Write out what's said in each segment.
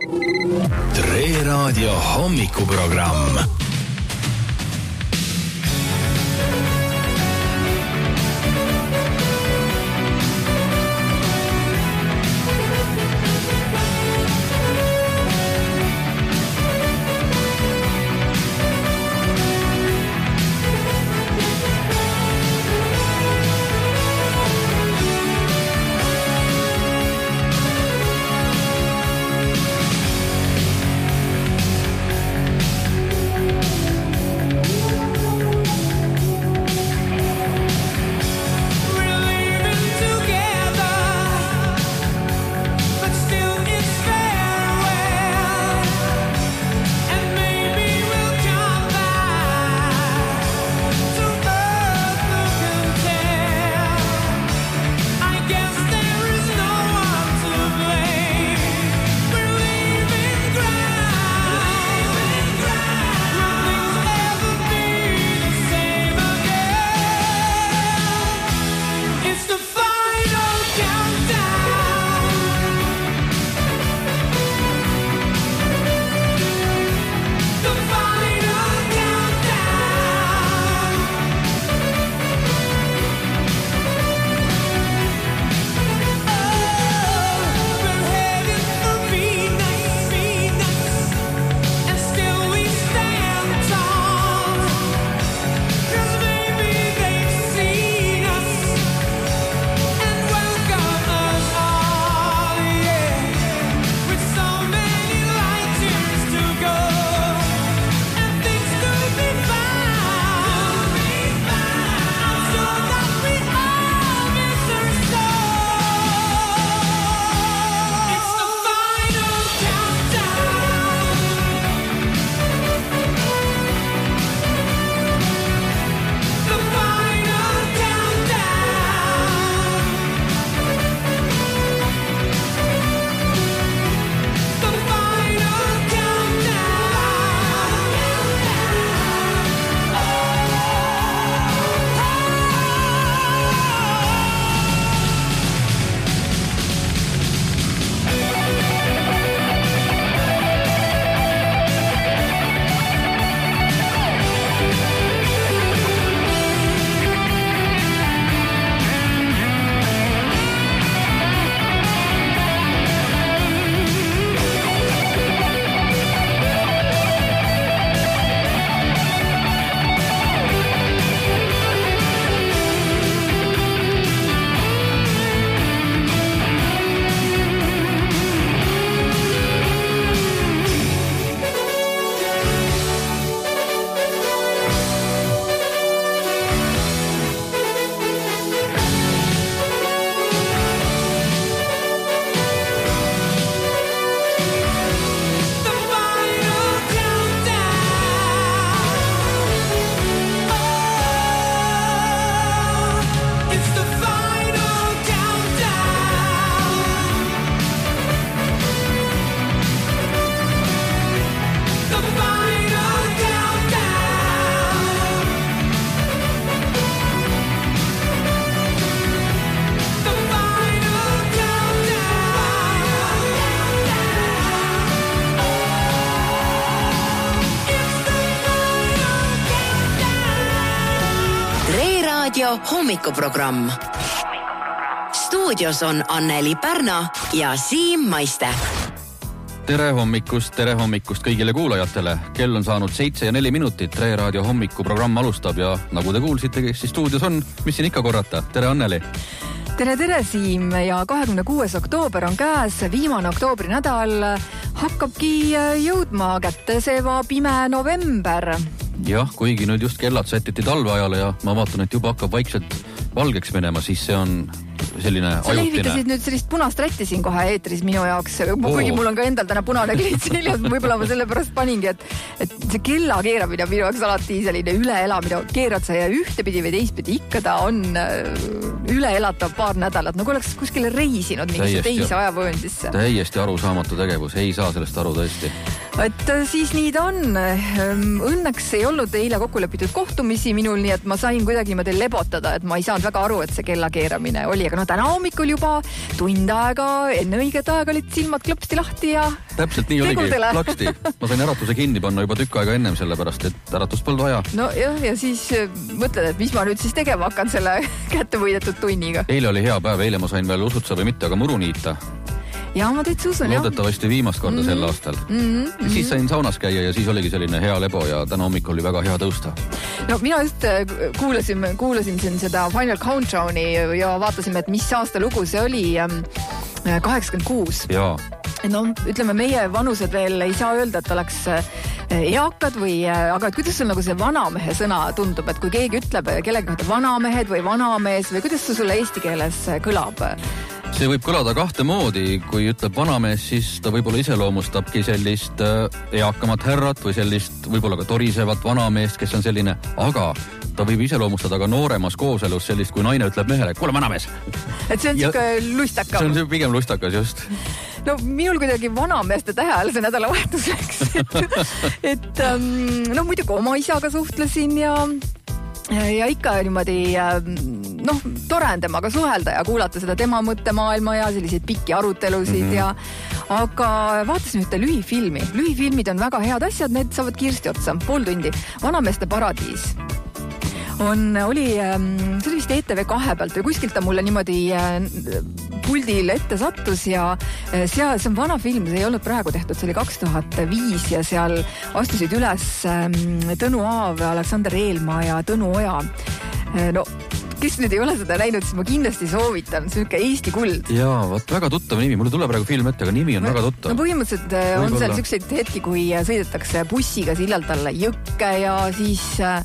Tre Raadio hommikuprogramm. Hommikuprogramm. Stuudios on Anneli Pärna ja Siim Maiste. Tere hommikust kõigile kuulajatele. Kell on saanud 7:04. Tre Raadio hommikuprogramm alustab ja nagu te kuulsite, kes siis stuudios on, mis siin ikka korrata. Tere Anneli. Tere Siim ja 26. oktoober on käes, viimane oktoobri nädal hakkabki jõudma kätte see pime november. Jah, kuigi nüüd just kellad sätiti talveajale ja ma vaatan, et juba hakkab vaikselt valgeks minema, siis see on selline ajutine. Sa lehvitasid nüüd sellist punast rätti siin kohe eetris minu jaoks, kuigi mul on ka endal täna punane kleit seljas, võib-olla ma sellepärast paningi, et see kella keeramine minu jaoks alati selline üleelamine, keerad sa ja ühtepidi või teistpidi ikka ta on üleelatav paar nädalat, nagu oleks kuskile reisinud mingisse teise ajavööndisse. Täiesti arusaamatu tegevus, ei saa sellest aru tõesti. Et siis nii ta on. Õnneks ei olnud eile kokku lepitud kohtumisi minul, nii et ma sain kuidagi lebotada, et ma ei saanud väga aru, et see kella keeramine oli, aga täna hommikul juba tund aega, enne õiget aega olid silmad klõpsti lahti ja täpselt nii tegudele. Oligi, plaksti. Ma sain äratuse kinni panna juba tükk aega ennem sellepärast, et äratust polnud vaja. No jah, ja siis mõtled, et mis ma nüüd siis tegema hakkan selle kätte võidetud tunniga. Eile oli hea päev, eile ma sain veel usutsa või mitte, aga muru niita. Ja ma täitsa usun, jah. Loodetavasti viimast korda sel aastal. Siis sain saunas käia ja siis oligi selline hea lebo ja täna hommikul oli väga hea tõusta. No mina just kuulasin siin seda Final Countdowni ja vaatasime, et mis aasta lugu see oli 86. Jaa. No ütleme, meie vanused veel ei saa öelda, et oleks eakad või, aga kuidas sul nagu see vanamehe sõna tundub, et kui keegi ütleb kellega vanamehed või vanamees või kuidas see sulle eesti keeles kõlab? See võib kõlada kahte moodi, kui ütleb vanamees, siis ta võib-olla iseloomustabki sellist eakamat härrat või sellist võib-olla ka torisevat vanameest, kes on selline, aga ta võib iseloomustada ka nooremas kooselus sellist, kui naine ütleb mehele, kuule vanamees. Et see on siuke lustakam. See on pigem lustakas, just. No minul kuidagi vanameeste tähe all see nädalavahetuseks, et muidugi oma isaga suhtlesin ja ikka niimoodi, tore on temaga suhelda ja kuulata seda tema mõttemaailma ja selliseid pikki arutelusid aga vaatasin ühte lühifilmi. Lühifilmid on väga head asjad, need saavad kiiresti otsa, 5 tundi. Vanameeste paradiis. See oli vist ETV2 pealt või kuskilt ta mulle niimoodi puldil ette sattus ja see on vana film, see ei olnud praegu tehtud, see oli 2005 ja seal astusid üles Tõnu Aav, Aleksander Eelmaa ja Tõnu Oja. No, kes nüüd ei ole seda näinud, siis ma kindlasti soovitan, see on niisugune Eesti kuld. Jaa, väga tuttav nimi, mulle tuleb praegu film ette, aga nimi on väga tuttav. No põhimõtteliselt on seal niisuguseid hetki, kui sõidetakse bussiga sillalt alla jõkke ja siis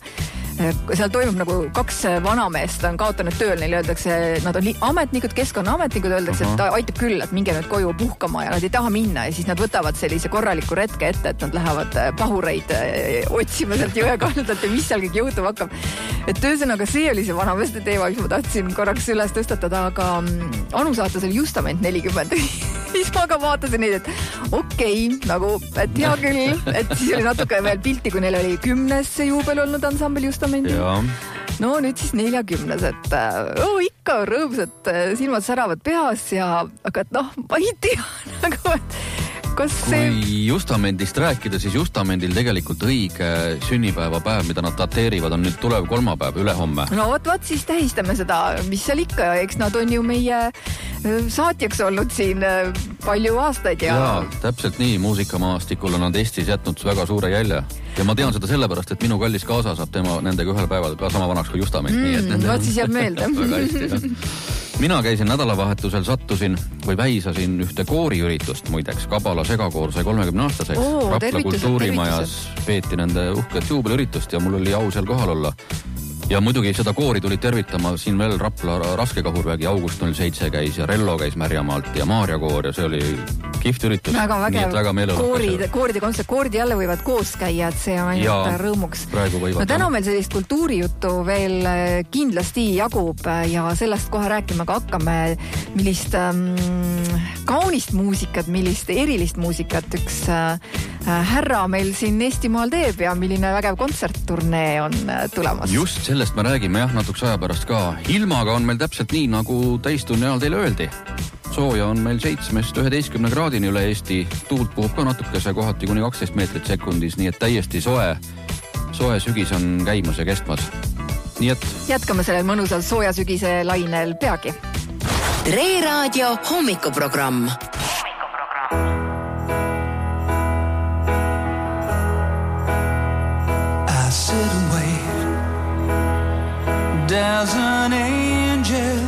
seal toimub nagu 2 vanameest on kaotanud tööl, neile öeldakse, nad on ametnikud, keskkonnaametnikud, öeldakse, et ta aitab küll, et minge nüüd koju puhkama ja nad ei taha minna ja siis nad võtavad sellise korraliku retke ette, et nad lähevad pahureid otsima sealt jõe kaldalt ja mis seal kõik juhtub hakkab. Et ühesõnaga see oli see vanameeste teema, mis ma tahtsin korraks üles tõstatada, aga Anu saates oli Justament 40. Siis ma ka vaatasin neid, et okei, nagu, et hea küll, et siis oli natuke veel pilti, kui neil oli 10. juubel olnud ansambel Justament. No nüüd siis 40, et ikka rõõmsad silmad säravad peas aga ma ei tea, nagu, et kas see... Kui Justamendist rääkida, siis Justamendil tegelikult õige sünnipäevapäev, mida nad dateerivad, on nüüd tulev kolmapäev, ülehomme. No võt siis tähistame seda, mis seal ikka, eks nad on ju meie saatjaks olnud siin palju aastaid Jaa, täpselt nii, muusikamaastikul on nad Eestis jätnud väga suure jälje. Ja ma tean seda sellepärast, et minu kallis kaasa saab tema nendega ühel päeval ka sama vanaks kui Justament. Võt siis jääb meelde. Väga hästi, Mina käisin nädalavahetusel, sattusin või väisasin ühte kooriüritust, muideks Kabala segakoor sai 30-aastaseks. Rapla kultuurimajas peeti nende uhket juubelüritust ja mul oli au seal kohal olla. Ja muidugi seda koori tulid tervitama siin veel Rapla Raskekahurvägi, August 07 käis ja Rello käis Märjamaalt ja Maarja koor ja see oli kihvt üritus. Väga kooride kontsert, koorid jälle võivad koos käia, et see on ainult rõõmuks. No täna meil sellist kultuurijuttu veel kindlasti jagub ja sellest kohe rääkima ka hakkame, millist kaunist muusikat, millist erilist muusikat üks härra meil siin Eestimaal teeb ja milline vägev kontsertturnee on tulemas. Just sellest me räägime natukese aja pärast ka. Ilmaga on meil täpselt nii, nagu täistunni ajal teile öeldi. Sooja on meil 7-11 kraadini üle Eesti. Tuult puhub ka natukese kohati kuni 12 meetrit sekundis, nii et täiesti soe sügis on käimas ja kestmas. Nii et... Jätkame sellel mõnusal sooja sügise lainel peagi. Tre Raadio hommikuprogramm. I sit and wait. There's an angel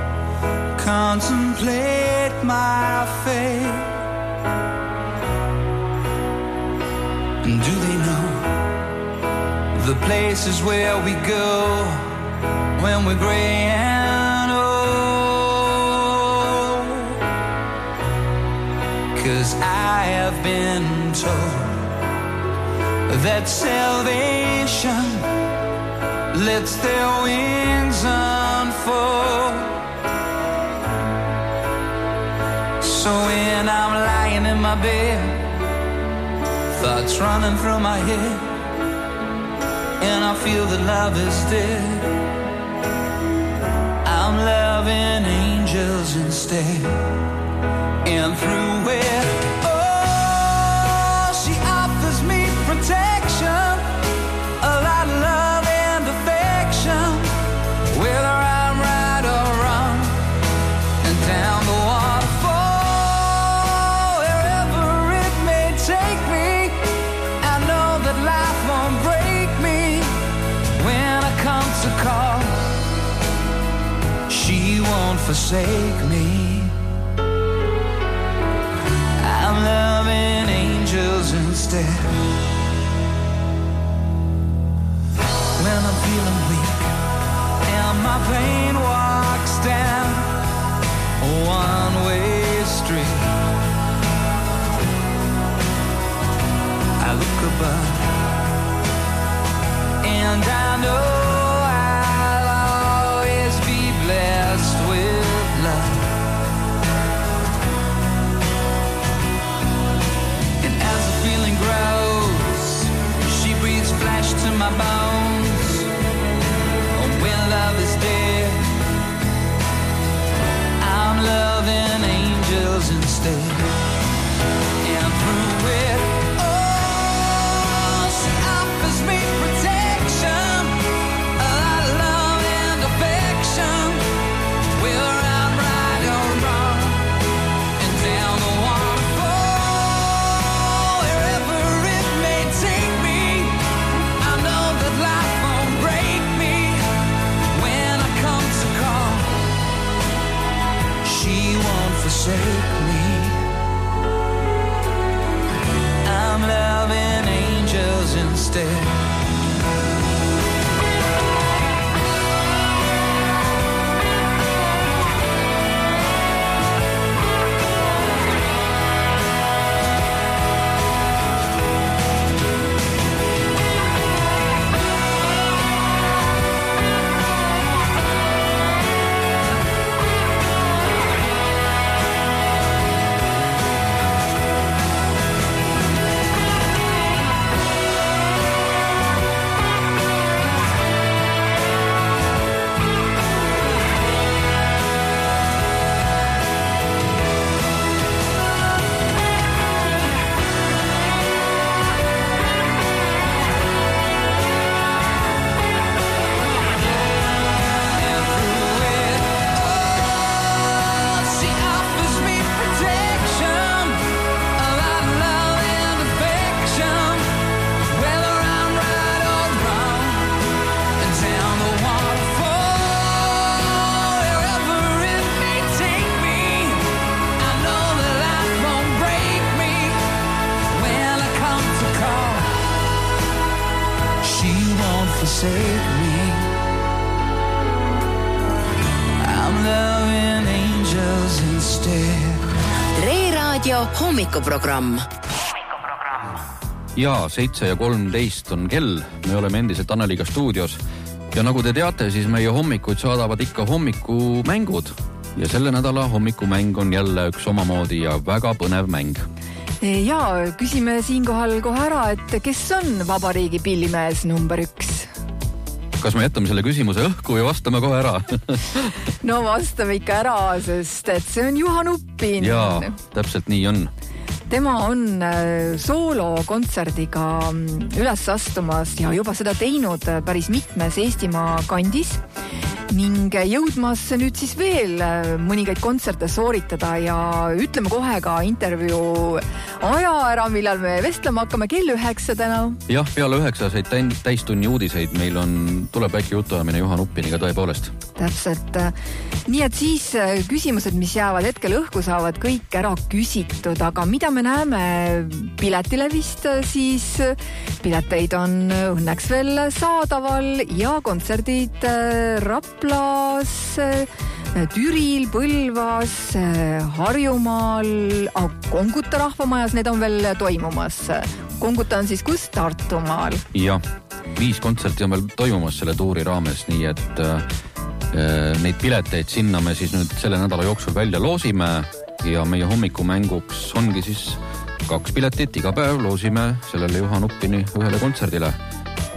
contemplate my fate. And do they know the places where we go when we're gray and old? 'Cause I have been told that salvation lets their wings unfold. So when I'm lying in my bed, thoughts running through my head, and I feel that love is dead, I'll I'm loving angels instead. And through it, oh, she offers me protection, a lot of love and affection, whether I'm right or wrong, and down the waterfall, wherever it may take me, I know that life won't break me when I come to call. She won't forsake me. I'm loving angels instead. When I'm feeling weak and my pain walks down a one-way street, I look above and I know I'll always be blessed with love. And as the feeling grows, she breathes flesh to my bones. And when love is dead, I'm loving angels instead. And through it, oh, she offers me protection, a lot of love and affection, whether I'm right or wrong, and down the waterfall, wherever it may take me, I know that life won't break me when I come to call. She won't forsake me. I'm loving angels instead. Forsake me. I'm loving angels instead. Tre Raadio hommikuprogramm. Ja 7:13 on kell. Me oleme endiselt Anneliga stuudios. Ja nagu te teate, siis meie hommikuid saadavad ikka hommikumängud. Ja selle nädala hommikumäng on jälle üks omamoodi ja väga põnev mäng. Ja küsime siinkohal kohe ära, et kes on vabariigi pillimees number 1? Kas me jätame selle küsimuse õhku ja vastame kohe ära? No vastame ikka ära, sest et see on Juhan Uppin. Jaa, täpselt nii on. Tema on soolokontserdiga üles astumas ja juba seda teinud päris mitmes Eestimaa kandis ning jõudmas nüüd siis veel mõningaid kontserte sooritada ja ütleme kohe ka intervjuu aja ära, millal me vestlema hakkame, kell 9 täna. Jah, peale 9 said täistunni uudiseid, meil tuleb väike jutuajamine Juhan Uppiniga tõepoolest. Täpselt. Nii et siis küsimused, mis jäävad hetkel õhku, saavad kõik ära küsitud, aga mida me näeme Piletilevist, siis pileteid on õnneks veel saadaval ja kontserdid Raplas, Türil, Põlvas, Harjumaal, Konguta rahvamajas, need on veel toimumas. Konguta on siis kus? Tartumaal. Jah, 5 kontserti on veel toimumas selle tuuri raames, nii et neid pileteid sinna me siis nüüd selle nädala jooksul välja loosime ja meie hommikumänguks ongi siis 2 piletit, iga päev loosime sellele Juhan Uppini ühele kontserdile.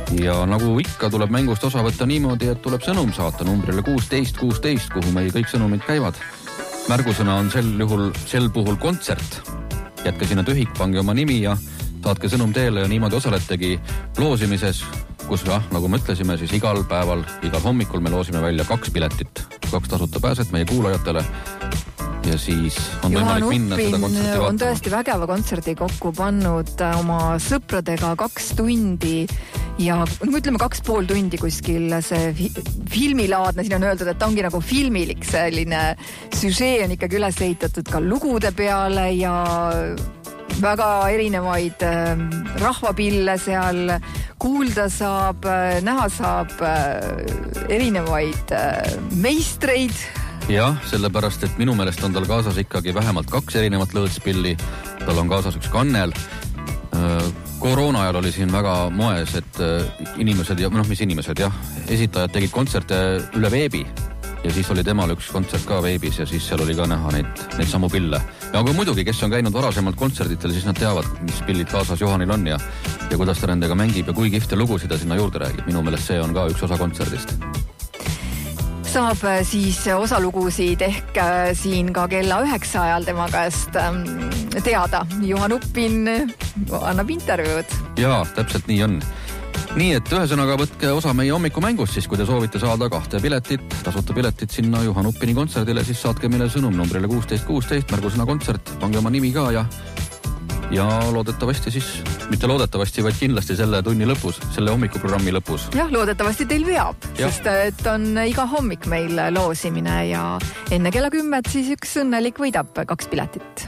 Ja nagu ikka tuleb mängust osa võtta niimoodi, et tuleb sõnum saata numbrile 1616, kuhu meie kõik sõnumid käivad. Märgusõna on sel puhul kontsert. Jätke sinna tühik, pange oma nimi ja saatke sõnum teele ja niimoodi osaletegi loosimises, kus nagu me ütlesime, siis igal päeval, igal hommikul me loosime välja 2 piletit, 2 tasuta pääset meie kuulajatele. Ja siis on võimalik minna seda kontserti vaatama. On tõesti vägeva kontserdi kokku pannud oma sõpradega 2 tundi ja ütleme 2,5 tundi kuskil see filmilaadne, siin on öeldud, et ta ongi nagu filmilik, selline süžee on ikkagi üles ehitatud ka lugude peale ja väga erinevaid rahvapille seal kuulda saab, näha saab erinevaid meistreid. Jah, sellepärast, et minu meelest on tal kaasas ikkagi vähemalt 2 erinevat lõõtspilli. Tal on kaasas üks kannel. Koroona ajal oli siin väga moes, et inimesed, esitajad tegid kontserte üle veebi ja siis oli temal üks kontsert ka veebis ja siis seal oli ka näha neid samu pille. Ja aga muidugi, kes on käinud varasemalt kontserditel, siis nad teavad, mis pillid kaasas Johanil on ja kuidas ta nendega mängib ja kui kihvte lugusid ta sinna juurde räägib. Minu meelest see on ka üks osa kontserdist. Saab siis osalugusid ehk siin ka kella 9 ajal tema käest teada. Juhan Uppin annab intervjuud. Jaa, täpselt nii on. Nii, et ühesõnaga võtke osa meie hommikumängust siis, kui te soovite saada 2 piletit, tasuta piletit sinna Juhan Uppini kontserdile, siis saatke meile sõnum numbrile 1616, märgusõna kontsert, pange oma nimi ka ja loodetavasti siis, mitte loodetavasti, vaid kindlasti selle tunni lõpus, selle hommikuprogrammi lõpus. Jah, loodetavasti teil veab, sest et on iga hommik meil loosimine ja enne kella 10 siis üks õnnelik võidab 2 piletit.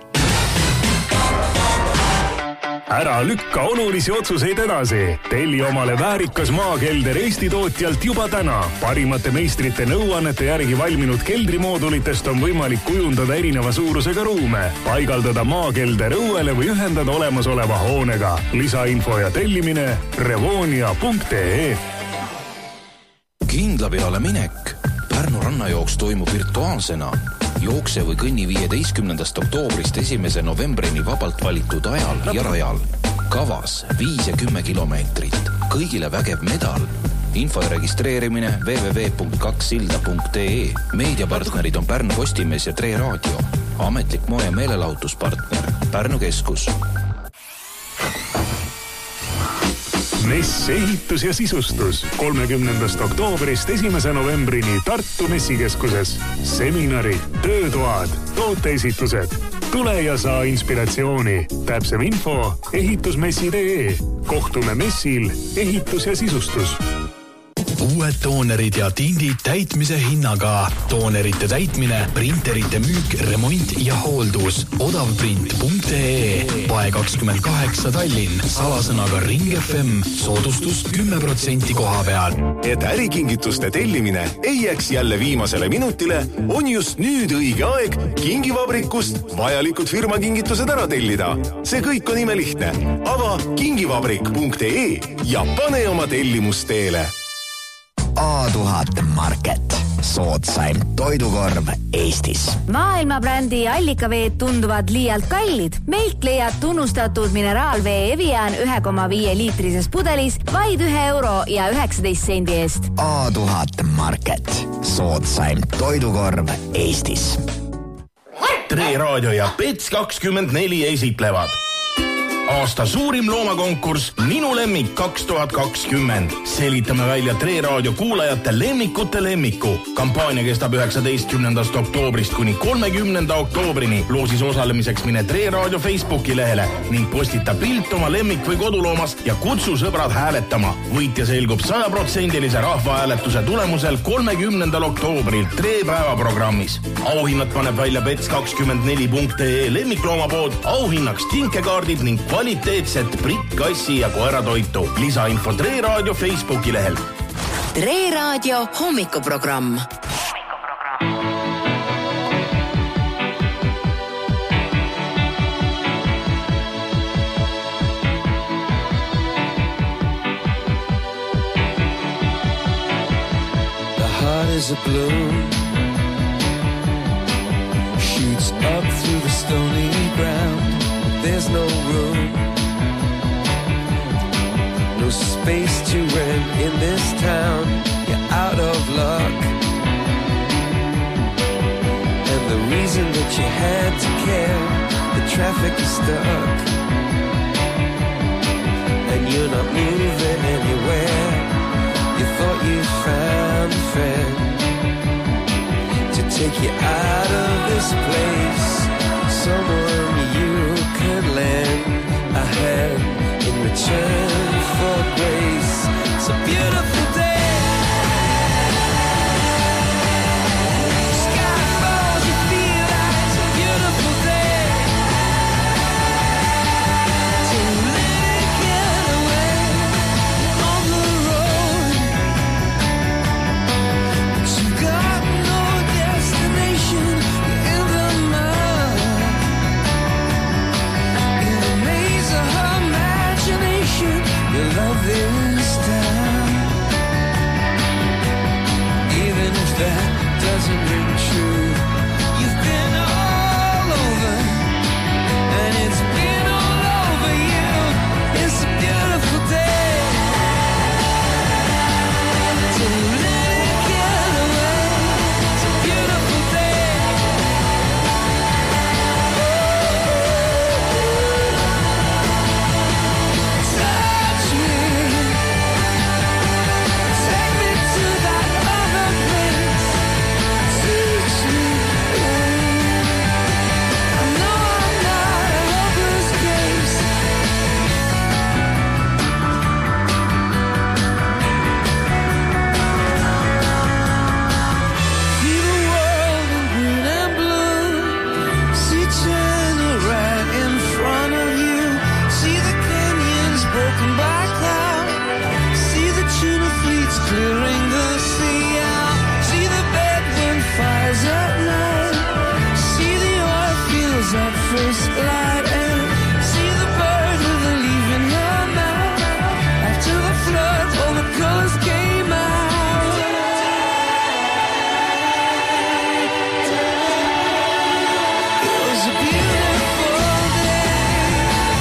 Ära lükka olulisi otsuseid edasi. Telli omale väärikas maakelder Eesti tootjalt juba täna. Parimate meistrite nõuannete järgi valminud keldrimoodulitest on võimalik kujundada erineva suurusega ruume, paigaldada maakelder õuele või ühendada olemasoleva hoonega. Lisainfo ja tellimine revonia.ee. Kindla peale minek. Pärnu rannajooks toimub virtuaalsena. Jookse või kõnni 15. oktoobrist 1. novembrini vabalt valitud ajal ja rajal. Kavas 5 ja 10 kilomeetrit. Kõigile vägev medal. Info ja registreerimine www.2silda.ee. Meediapartnerid on Pärnu Postimees ja Tre Raadio. Ametlik moe- ja meelelahutuspartner Pärnu Keskus. Mess ehitus ja sisustus 30. oktoobrist 1. novembrini Tartu Messikeskuses. Seminarid, töötoad, tooteesitused. Tule ja saa inspiratsiooni. Täpsem info ehitusmessi.ee. Kohtume messil ehitus ja sisustus. Uued toonerid ja tindid täitmise hinnaga. Toonerite täitmine, printerite müük, remont ja hooldus. Odavprint.ee. Pae 28 Tallinn. Salasõnaga Ring FM. Soodustus 10% koha peal. Et ärikingituste tellimine ei jääks jälle viimasele minutile, on just nüüd õige aeg Kingivabrikust vajalikud firmakingitused ära tellida. See kõik on imelihtne. Ava kingivabrik.ee ja pane oma tellimus teele. A1000 Market. Soodsaim toidukorv Eestis. Maailmabrändi allikaveed tunduvad liialt kallid. Meilt leiad tunnustatud mineraalvee Evian 1,5 liitrises pudelis vaid €1 ja 19 sendi eest. A1000 Market. Soodsaim toidukorv Eestis. Tre Raadio ja Pets24 esitlevad aasta suurim loomakonkurss Minu lemmik 2020. Selitame välja Tre Raadio kuulajate lemmikute lemmiku. Kampaania kestab 19. oktoobrist kuni 30. oktoobrini. Loosis osalemiseks mine Tre Raadio Facebooki lehele ning postita pilt oma lemmik või koduloomast ja kutsu sõbrad hääletama. Võitja selgub 100% rahvahääletuse tulemusel 30. oktoobril Tre päevaprogrammis. Auhinnad paneb välja Pets24.ee lemmikloomapood. Auhinnaks tinkekaardid ning kvaliteetset prikk-kassi ja koeratoitu. Lisainfo Tre Raadio Facebooki lehel. Tre Raadio hommikuprogramm. The heart is a blue, shoots up through the stony ground. There's no room no space to rent in this town. You're out of luck. And the reason that you had to care, the traffic is stuck. And you're not moving anywhere. You thought you found a friend to take you out of this place. Someone you could lend a hand in return for grace. It's a beautiful day. Sky falls, you feel like it's a beautiful day. To let it get away on the road. But you got no destination. You're in the mud. In the maze of her imagination. Your love is down. Even if that doesn't ring true, you've been all over, and it's been all over you. It's a beautiful day. To let it get away. It's a beautiful day. Touch me. Take me to that other place. Teach me. I know I'm not a hopeless case. See the world in green and blue. See China right in front of you. See the canyons broken by cloud. See the tuna fleets clearing the sea out. See the bedroom fires at night. See the oil fields at first light. And see the bird with a leaf in her mouth. After the flood, all the colors came out. It was a beautiful day.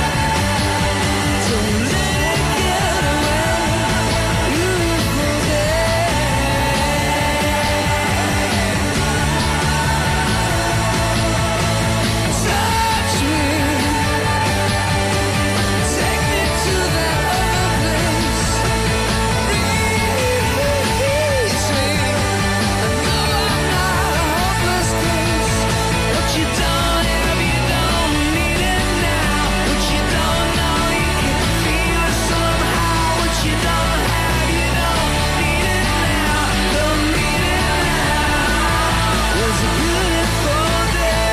To let it get away. Beautiful day. Touch me. Take me to that other place. Release me. I know I'm not a hopeless case. What you don't have, you don't need it now. What you don't know, you can feel it somehow. What you don't have, you don't need it now. Don't need it now. It was a beautiful day.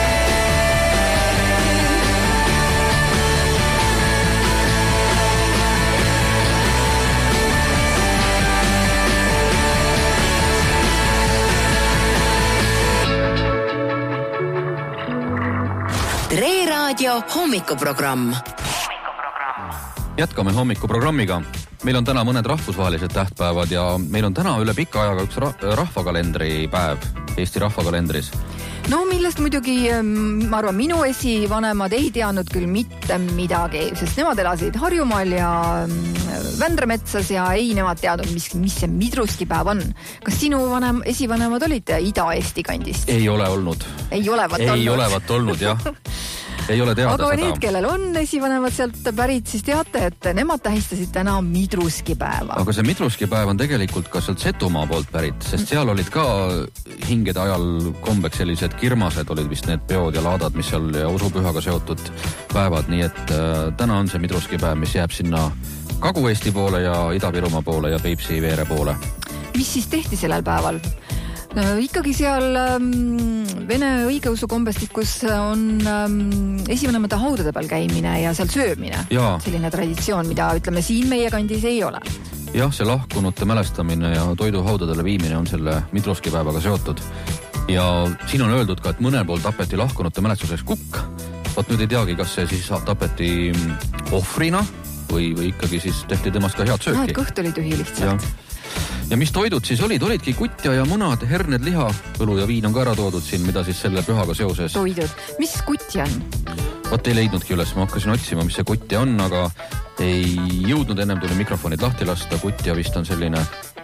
Tre Raadio hommikuprogramm. Jätkame hommikuprogrammiga. Meil on täna mõned rahvusvahelised tähtpäevad ja meil on täna üle pika ajaga üks rahvakalendri päev Eesti rahvakalendris. No millest muidugi, ma arvan, minu esivanemad ei teadnud küll mitte midagi, sest nemad elasid Harjumaal ja Vändrametsas ja ei nemad teadnud, mis see midruskipäev on. Kas sinu esivanemad olid Ida-Eesti kandist? Ei ole olnud. Ei olevat olnud, jah. Ei ole teada aga seda. Need, kellel on esivanemad sealt pärit, siis teate, et nemad tähistasid täna midruskipäeva. Aga see midruskipäev on tegelikult ka sealt Setumaa poolt pärit, sest seal olid ka hingede ajal kombeks sellised kirmased, olid vist need peod ja laadad, mis seal ja usupühaga seotud päevad, nii et täna on see midruskipäev, mis jääb sinna Kagu-Eesti poole ja Ida-Virumaa poole ja Peipsi veere poole. Mis siis tehti sellel päeval? Ikkagi seal vene õigeusu kombestikus on esivanemate haudade peal käimine ja seal söömine. Ja. Selline traditsioon, mida ütleme siin meie kandis ei ole. Jah, see lahkunute mälestamine ja toiduhaudadele viimine on selle midruskipäevaga seotud. Ja siin on öeldud ka, et mõnel pool tapeti lahkunute mälestuseks kukk. Vaat nüüd ei teagi, kas see siis tapeti ohvrina või ikkagi siis tehti temast ka head sööki. Et kõht oli tühi lihtsalt. Ja mis toidud siis olidki kutja ja munad, herned, liha, õlu ja viin on ka ära toodud siin, mida siis selle pühaga seoses. Toidud. Mis kutja on? Võt ei leidnudki üles, ma hakkasin otsima, mis see kutja on, aga ei jõudnud ennem tuli mikrofonid lahti lasta. Kutja vist on selline...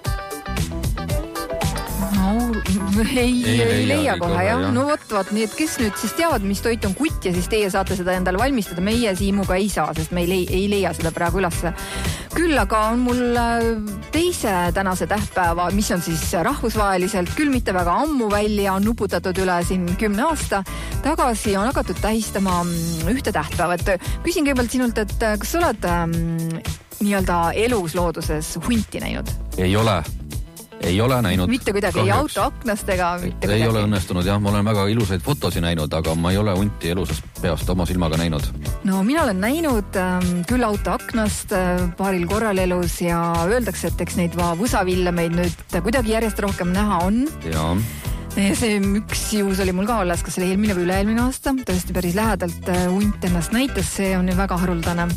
Ei leia kohe, jah. No võt, nii et kes nüüd siis teavad, mis toit on kutja, siis teie saate seda endale valmistada. Meie Siimuga ei saa, sest me ei leia seda praegu üles. Küll aga on mul teise tänase tähtpäeva, mis on siis rahvusvaheliselt, küll mitte väga ammu välja, on nuputatud üle siin 10 aasta tagasi, on hakatud tähistama ühte tähtpäeva. Küsin kõigepealt sinult, et kas sa oled nii-öelda elus looduses hunti näinud? Ei ole näinud. Mitte kuidagi, ei auto aknast ega mitte kuidagi. Ei ole õnnestunud, jah. Ma olen väga ilusaid fotosi näinud, aga ma ei ole hunti elusast peast oma silmaga näinud. No mina olen näinud küll auto aknast paaril korral elus ja öeldakse, et eks neid võsavillemeid nüüd kuidagi järjest rohkem näha on. Jaa. See üks juhus oli mul ka alles, kas oli eelmine või üle-eelmine aasta. Tõesti päris lähedalt hunt ennast näitas, see on väga haruldane.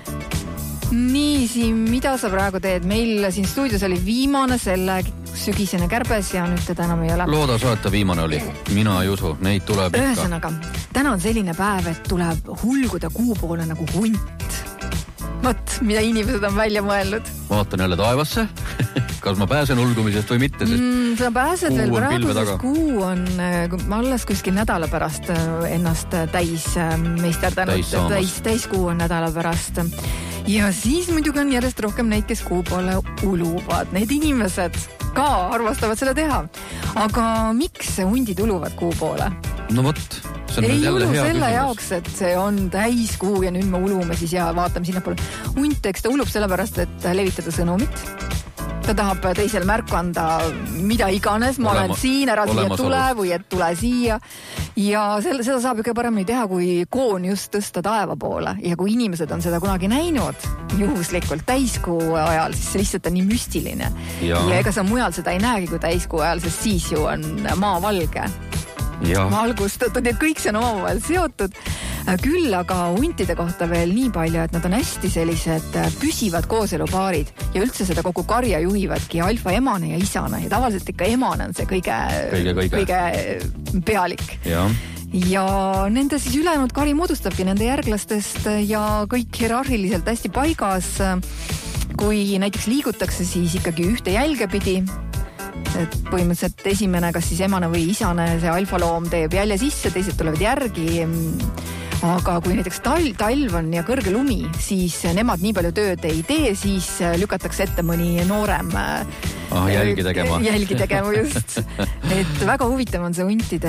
Nii, mida sa praegu teed? Meil siin stuudios oli viimane selle sügisene kärbes ja nüüd teda enam ei ole. Looda saata viimane oli. Mina ei usu, neid tuleb ikka. Ühesõnaga, täna on selline päev, et tuleb hulguda kuu poole nagu hunt. Võt, mida inimesed on välja mõelnud. Vaatan jälle taevasse. Kas ma pääsen hulgumisest või mitte? Sa pääsed veel praegu, sest kuu on alles kuskil nädala pärast ennast täis meisterdanud. Täiskuu on nädala pärast. Ja siis muidugi on järjest rohkem neid, kes kuu poole uluvad. Need inimesed ka arvastavad seda teha. Aga miks hundid uluvad kuu poole? No võt, see on ei jälle ulu hea selle küsimus. jaoks, et see on täiskuu ja nüüd me ulume siis ja vaatame sinna poole. Hunt, eks ta ulub sellepärast, et levitada sõnumit. Ta tahab teisel märku anda mida iganes, ma olen siin, ära siia tule või et tule siia. Ja seda saab ju paremini teha, kui koon just tõsta taeva poole. Ja kui inimesed on seda kunagi näinud juhuslikult täiskuu ajal, siis see lihtsalt on nii müstiline. Ja ega sa mujal seda ei näegi kui täiskuu ajal, sest siis ju on maa valge. Valgustatud ja kõik see on omavahel seotud. Küll aga huntide kohta veel nii palju, et nad on hästi sellised püsivad kooselupaarid ja üldse seda kogu karja juhivadki alfa emane ja isane ja tavaliselt ikka emane on see kõige pealik. Ja nende siis ülejäänud kari moodustabki nende järglastest ja kõik hierarhiliselt hästi paigas. Kui näiteks liigutakse, siis ikkagi ühte jälge pidi. Et põhimõtteliselt esimene, kas siis emane või isane, see alfaloom teeb jälje sisse, teised tulevad järgi. Aga kui näiteks talv on ja kõrge lumi, siis nemad nii palju tööd ei tee, siis lükatakse ette mõni noorem jälgi tegema just. Et väga huvitav on see huntide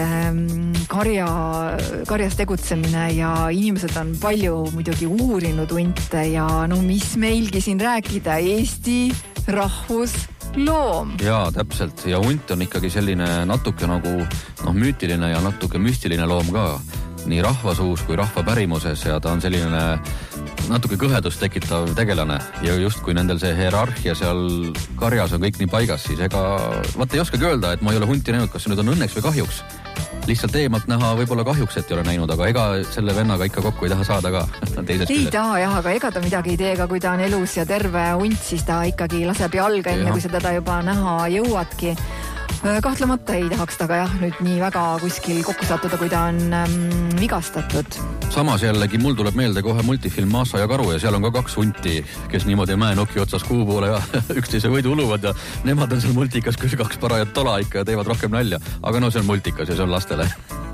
karjas tegutsemine ja inimesed on palju muidugi uurinud hunte ja no mis meilgi siin rääkida, Eesti rahvusloom. Jaa, täpselt. Ja hunt on ikkagi selline natuke nagu müütiline ja natuke müstiline loom ka. Nii rahvasuus kui rahva pärimuses ja ta on selline natuke kõhedust tekitav tegelane ja just kui nendel see hierarhia seal karjas on kõik nii paigas, siis ega vaata ei oskagi öelda, et ma ei ole hunti näinud, kas see nüüd on õnneks või kahjuks. Lihtsalt eemalt näha võib-olla kahjuks, et ei ole näinud, aga ega selle vennaga ikka kokku ei taha saada ka. Ei taha jah, aga ega ta midagi ei tee, kui ta on elus ja terve hunt, siis ta ikkagi laseb jalga enne, kui sa teda juba näha jõuadki. Kahtlemata ei tahaks ta ka jah nüüd nii väga kuskil kokku sattuda, kui ta on vigastatud. Samas jällegi mul tuleb meelde kohe multifilm Maasa ja karu ja seal on ka 2 hunti, kes niimoodi mäenoki otsas kuu poole ja üksteise võidu uluvad ja nemad on seal multikas küll 2 parajat tola ikka ja teevad rohkem nalja. Aga no see on multikas ja see on lastele.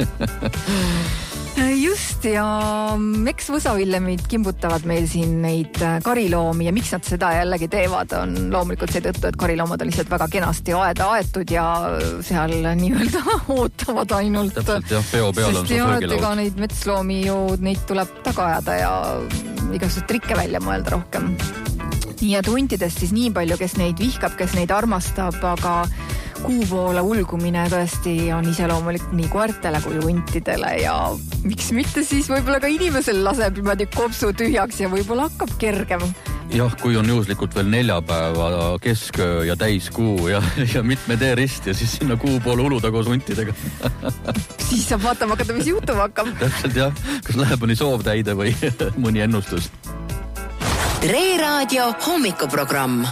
Just ja eks võsavillemid kimbutavad meil siin neid kariloomi ja miks nad seda jällegi teevad on loomulikult seetõttu, et kariloomad on lihtsalt väga kenasti aeda aetud ja seal nii-öelda ootavad ainult. Täpselt jah, peo peal on su söögilaud. Ega neid metsloomi ju, neid tuleb taga ajada ja igasugused trikke välja mõelda rohkem. Nii et huntidest siis nii palju, kes neid vihkab, kes neid armastab, aga kuu poole ulgumine tõesti on iseloomulik nii koertele kui huntidele ja miks mitte siis võib-olla ka inimesel laseb niimoodi kopsu tühjaks ja võib-olla hakkab kergem. Jah, kui on juhuslikult veel neljapäeva kesköö ja täiskuu ja mitme teerist ja siis sinna kuu poole uluda koos huntidega. Siis saab vaatama hakata, mis juhtuma hakkab. Täpselt jah, kas läheb mõni soovtäide või mõni ennustus. Tre Raadio hommikuprogramm.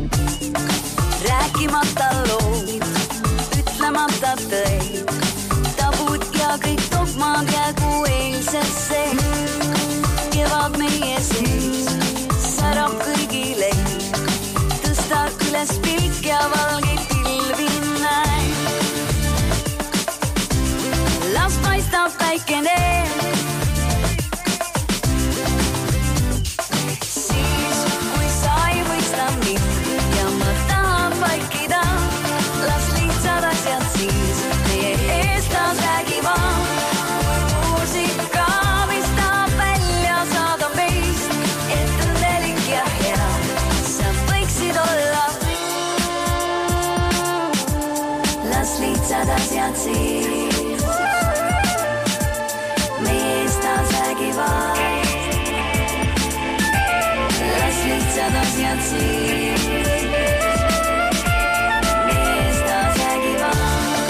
Rääkimata lood, ütlemata tõid, tabud ja kõik dogmad jäägu eilsesse. Kevad meie sees, särab kõigi leid, tõsta üles pilk ja valgeid pilvi näe. Las paistab päikene, siis kui sa ei mõista mind ja ma tahan vaikida, las lihtsad asjad siis meie eest taas räägivad. Muusika, mis tahab välja saada meist, et õnnelik ja hea sa võiksid olla. Las lihtsad asjad siis meie eest taas räägivad. Las lihtsad asjad siis meie eest taas räägivad.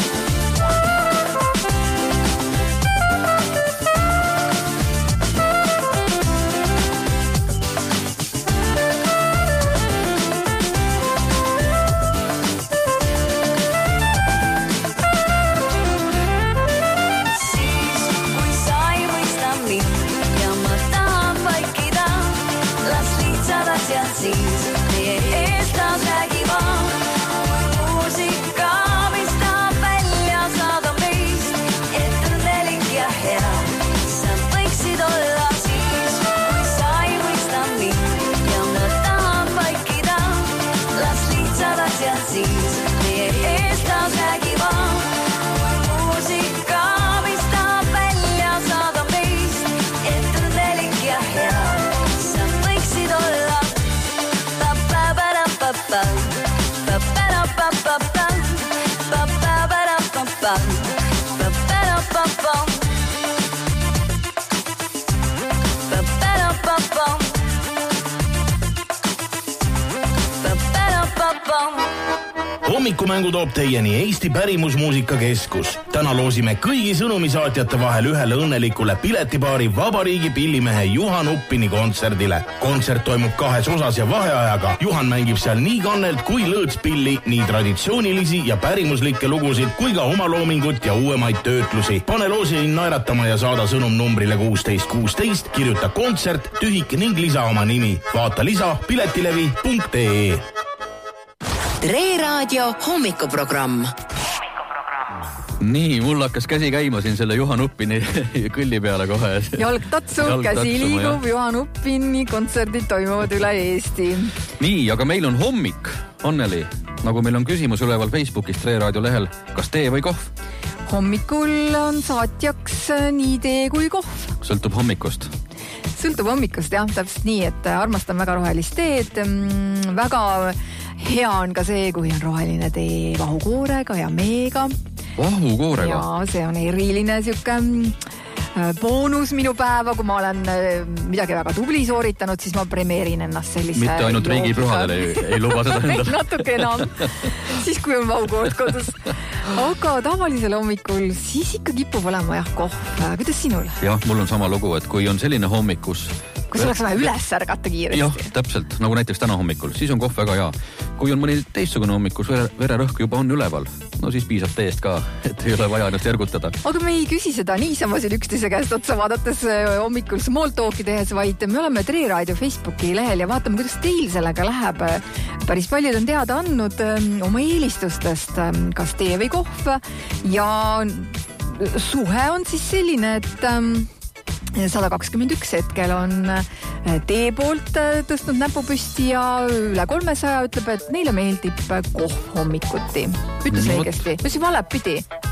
Siis meie eest taas räägivad. Muusika, mis tahab välja saada meist, et õnnelik ja hea sa võiksid olla. Siis kui sa ei mõista mind ja ma tahan vaikida, las lihtsad asjad siis meie eest taas räägivad. Muusika, mis tahab välja saada meist, et õnnelik ja hea sa võiksid olla. Hommikumängu toob teieni Eesti Pärimusmuusika Keskus. Täna loosime kõigi sõnumisaatjate vahel ühele õnnelikule piletipaari Vabariigi pillimehe Juhan Uppini kontserdile. Kontsert toimub 2 osas ja vaheajaga. Juhan mängib seal nii kannelt kui lõõtspilli, nii traditsioonilisi ja pärimuslikke lugusid kui ka oma loomingut ja uuemaid töötlusi. Pane loosini naeratama ja saada sõnum numbrile 1616, kirjuta kontsert, tühik ning lisa oma nimi. Vaata lisa piletilevi.ee. Tre Raadio hommikuprogramm. Nii, mul hakkas käsi käima siin selle Juhan Uppini kõlli peale kohe. Jalg tatsu, käsi liigub, Juhan Uppini kontserdid toimuvad üle Eesti. Nii, aga meil on hommik, Anneli, nagu meil on küsimus üleval Facebookis Tre Raadio lehel, kas tee või kohv? Hommikul on saatjaks nii tee kui kohv. Sõltub hommikust. Sõltub hommikust, jah, täpselt nii, et armastan väga rohelist teed, väga hea on ka see, kui on roheline tee vahukoorega ja meega. Vahukoorega? Ja see on eriline siuke boonus minu päeva, kui ma olen midagi väga tubli sooritanud, siis ma premeerin ennast sellise... Mitte ainult riigipühadel ei luba seda endale. Natuke enam, siis kui on vahukoort kodus. Aga tavalisel hommikul siis ikka kipub olema jah kohv. Kuidas sinul? Jah, mul on sama lugu, et kui on selline hommikus... Kus oleks vaja üles ärgata kiiresti. Jah, täpselt, nagu näiteks täna hommikul. Siis on kohv väga hea. Kui on mõni teistsugune hommikus, vererõhk juba on üleval, no siis piisab teest ka, et ei ole vaja ennast ergutada. Aga me ei küsi seda niisama siin üksteise käest otsa vaadates hommikul small talki tehes, vaid me oleme Tre Raadio Facebooki lehel ja vaatame, kuidas teil sellega läheb. Päris paljud on teada andnud oma eelistustest, kas tee või kohv ja suhe on siis selline, et 121 hetkel on tee poolt tõstnud näpu püsti ja üle 300 ütleb, et neile meeldib kohv hommikuti. Ütles õigesti. Mis see valeb pidi?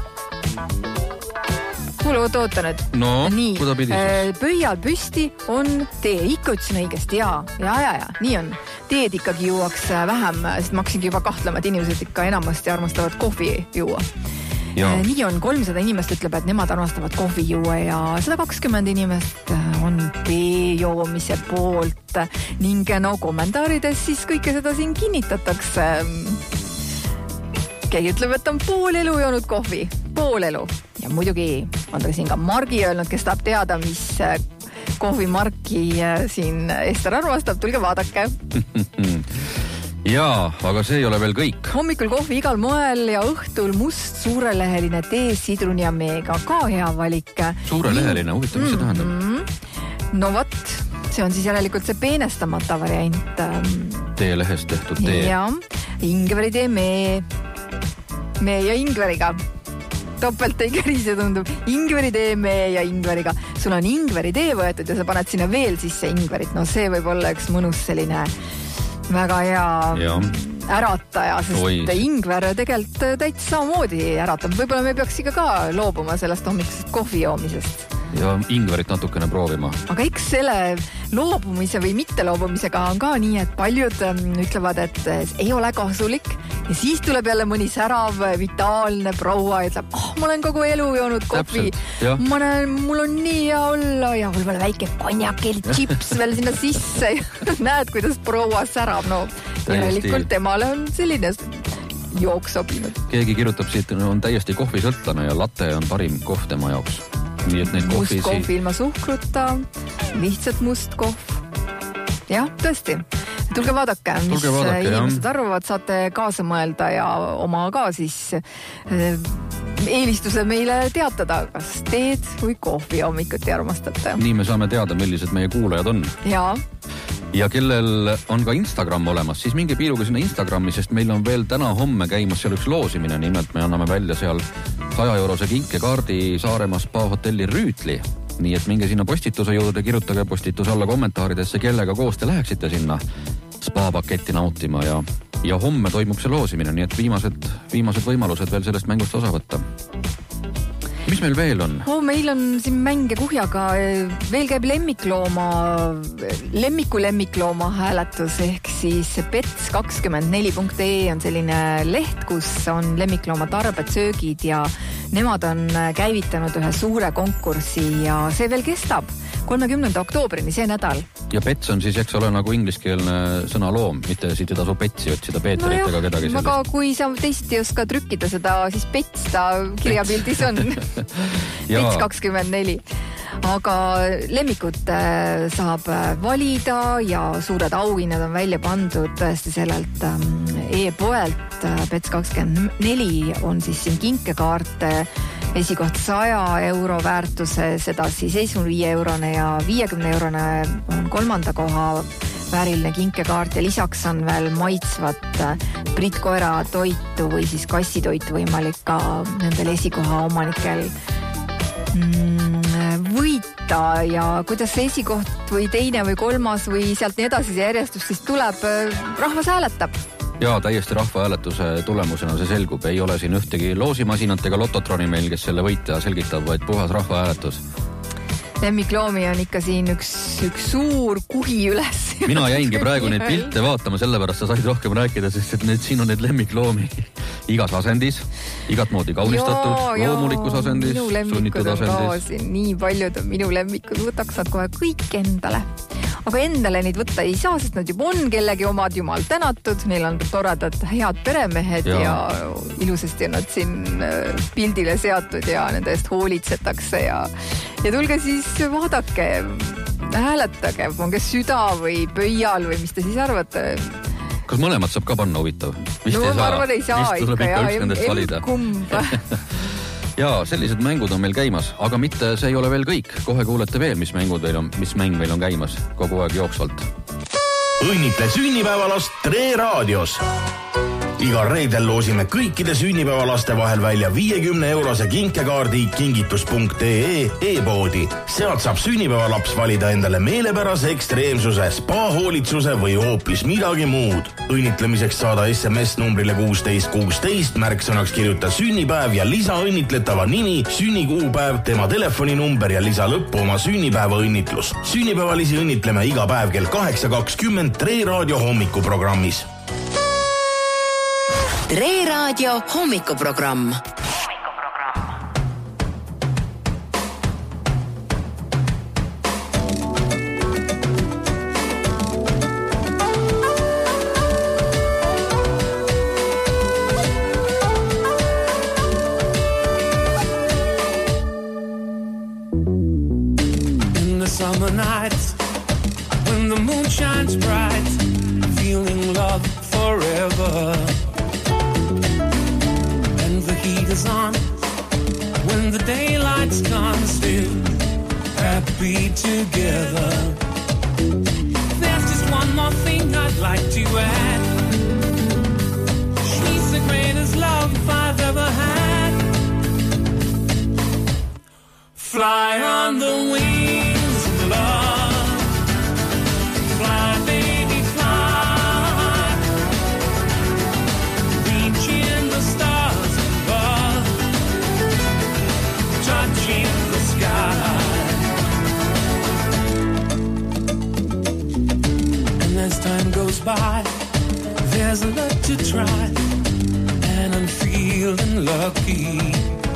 Kuule, oota nüüd. No, kuda pidi siis? Pöial püsti on tee. Ikka ütlesin õigesti, ja. Nii on. Teed ikkagi juuaks vähem, sest ma hakkasingi juba kahtlema, et inimesed ikka enamasti armastavad kohvi juua. Nii on 300 inimest ütleb, et nemad armastavad kohvi juua ja 120 inimest on tee joomise poolt ning no kommentaarides siis kõike seda siin kinnitatakse. Keegi ütleb, et on pool elu joonud kohvi, pool elu ja muidugi on ta siin ka Margi öelnud, kes tahab teada, mis kohvimarki siin Ester armastab, tulge vaadake. Jaa, aga see ei ole veel kõik. Hommikul kohvi igal moel ja õhtul must suureleheline tee, sidruni ja meega. Ka hea valik. Suureleheline, huvitav, mis see tähendab? No vot, see on siis järelikult see peenestamata variant. Teelehest tehtud tee. Ja, ingveri tee mee ja ingveriga. Topelt ei kärise tundub. Ingveri tee mee ja ingveriga. Sul on ingveri tee võetud ja sa paned sinna veel sisse ingverit. No see võib olla üks mõnus selline väga hea ärataja, sest ingver tegelikult täitsa samamoodi äratab. Võib-olla me peaks ikka ka loobuma sellest hommikusest kohvi joomisest. Ja ingverit natukene proovima. Aga eks selle loobumise või mitte loobumisega on ka nii, et paljud ütlevad, et ei ole kasulik ja siis tuleb jälle mõni särav, vitaalne proua ja ütleb, ma olen kogu elu joonud kohvi. Mul on nii hea olla ja võib-olla väike konjakil chips veel sinna sisse. Näed, kuidas proua särab. No, järelikult temale on selline jook sobinud. Keegi kirjutab siit, on täiesti kohvisõltlane ja latte on parim kohv tema jaoks. Nii, et neid must kohv ilma suhkruta, lihtsalt must kohv. Jah, tõesti. Tulge vaadake, mis inimesed arvavad, saate kaasa mõelda ja oma ka siis eelistuse meile teatada, kas teed või kohvi hommikuti armastate. Nii me saame teada, millised meie kuulajad on. Ja kellel on ka Instagram olemas, siis minge piiluga sinna Instagrami, sest meil on veel täna-homme käimas seal üks loosimine. Nimelt me anname välja seal 100-eurose kinkekaardi Saaremaa Spa hotelli Rüütli. Nii et minge sinna postituse juurde, kirjutage postituse alla kommentaaridesse, kellega koos te läheksite sinna spa-paketti nautima ja homme toimub see loosimine, nii et viimased võimalused veel sellest mängust osa võtta. Mis meil veel on? Meil on siin mänge kuhjaga. Veel käib lemmiklooma hääletus ehk siis pets24.ee on selline leht, kus on lemmiklooma tarbed, söögid ja nemad on käivitanud ühe suure konkursi ja see veel kestab 30. oktoobrini, see nädal. Ja pets on siis, eks ole, nagu ingliskeelne sõna loom, mitte siit ei tasu petsi otsida Peeterit ega kedagi sellist. Aga kui sa teisiti ei oska trükkida seda, siis pets ta kirjapildis on. Pets 24. Aga lemmikut saab valida ja suured auhinnad on välja pandud tõesti sellelt e-poelt. Pets 24 on siis siin kinkekaarte esikoht 100 euro väärtuses, edasi 75-eurone ja 50-eurone on kolmanda koha vääriline kinkekaart ja lisaks on veel maitsvat Brit-koera toitu või siis kassitoitu võimalik ka nendel esikoha omanikel võita ja kuidas see esikoht või teine või kolmas või sealt nii edasi see järjestus siis tuleb, rahvas hääletab. Ja täiesti rahvahääletuse tulemusena see selgub. Ei ole siin ühtegi loosimasinat ega lototroni meil, kes selle võita selgitab, vaid puhas rahvahääletus. Lemmikloomi on ikka siin üks suur kuhi üles. Mina jäingi praegu neid pilte vaatama, sellepärast sa said rohkem rääkida, sest et siin on neid lemmikloomi igas asendis, igat moodi kaunistatud, loomulikus asendis, sunnitud asendis. Nii paljud on minu lemmikud, võtaks nad kohe kõik endale. Aga endale neid võtta ei saa, sest nad juba on kellegi omad jumal tänatud, neil on toredad head peremehed ja ilusasti on nad siin pildile seatud ja nende eest hoolitsetakse ja tulge siis vaadake, hääletage, onge süda või pöial või mis te siis arvate? Kas mõlemad saab ka panna huvitav? No ma arvan ei saa ikka ja kumb. Ja sellised mängud on meil käimas, aga mitte see ei ole veel kõik. Kohe kuulete veel, mis mäng meil on käimas kogu aeg jooksvalt. Õnnitle sünnipäevalast Tre Raadios. Igal reedel loosime kõikide sünnipäevalaste vahel välja 50-eurose kinkekaardi kingitus.ee e-poodi. Sealt saab sünnipäevalaps valida endale meelepärase ekstreemsuse, spa-hoolitsuse või hoopis midagi muud. Õnnitlemiseks saada SMS numbrile 1616, märksõnaks kirjuta sünnipäev ja lisa õnnitletava nimi, sünnikuupäev, tema telefoninumber ja lisa lõppu oma sünnipäeva õnnitlus. Sünnipäevalisi õnnitleme iga päev kell 8.20 Tre Raadio hommikuprogrammis. Tre Raadio hommikuprogramm. In the summer nights when the moon shines bright, feeling love for forever. And the heat is on when the daylight's gone, still happy together. There's just one more thing I'd like to add. She's the greatest love I've ever had. Fly on the wings of love. Fly, baby, fly. Reaching the stars above. Touching the sky. And as time goes by, there's a lot to try. And I'm feeling lucky.